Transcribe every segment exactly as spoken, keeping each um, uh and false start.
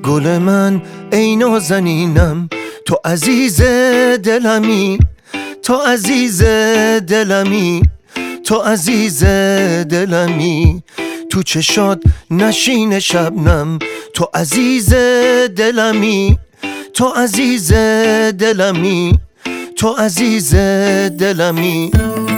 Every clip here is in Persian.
گل من ای نازنینم، تو عزیز دلمی، تو عزیز دلمی، تو عزیز دلمی، تو چشات نشین شبنم، تو عزیز دلمی، تو عزیز دلمی، تو عزیز دلمی.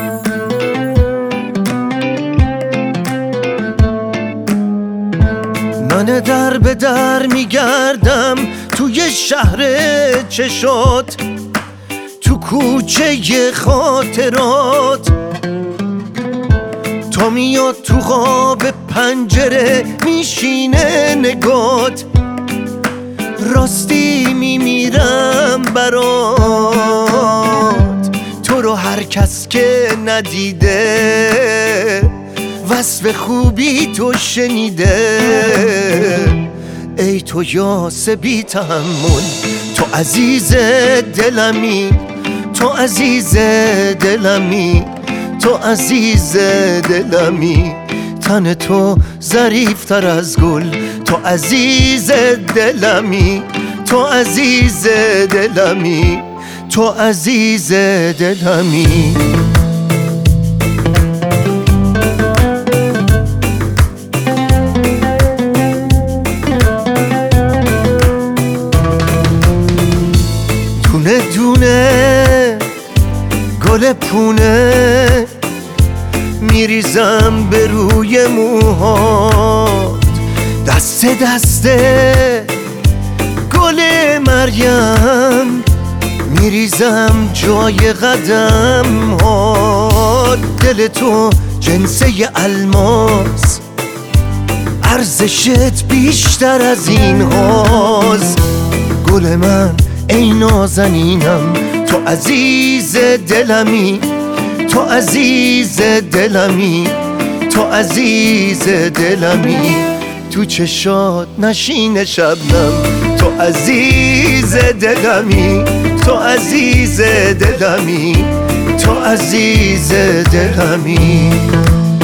من در به در میگردم توی شهر چشات، تو کوچه خاطرات، تا میاد تو قاب پنجره میشینه نگات، راستی میمیرم برات، تو رو هر کس که ندیده وصف خوبی تو شنیده. ای تو یاس بی تحمل، تو عزیز دلمی، تو عزیز دلمی، تو عزیز دلمی، تن تو ظریفتر از گل، تو عزیز دلمی، تو عزیز دلمی، تو عزیز دلمی. دونه دونه گل پونه میریزم به روی موهات، دست دسته گل مریم میریزم جای قدم ها. دل تو جنسه الماس، ارزشت بیشتر از این هاست. گل من ای نازنینم، تو عزیز دلمی، تو عزیز دلمی، تو عزیز دلمی، تو چشات نشین شبنم، تو عزیز دلمی، تو عزیز دلمی، تو عزیز دلمی.